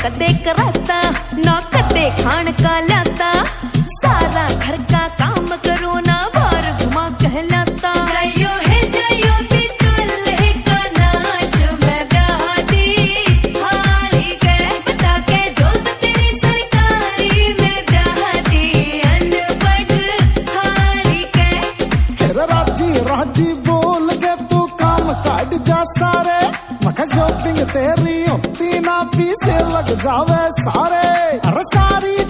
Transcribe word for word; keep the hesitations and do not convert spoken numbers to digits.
कदे कराता ना कदे खान का लाता, सारा घर का काम करो ना बार घुमा कहलाता। जाइयो है जाइयो बिचौले का नाश मैं ब्याहती हाली के बता के जो तेरी सरकारी में ब्याहती अनपढ़ हाली के। हेरा राजी राजी बोल के तू काम काट जा सारे, मखा शॉपिंग तेरी होती ना पीछे लग जावे सारे। अरे सारी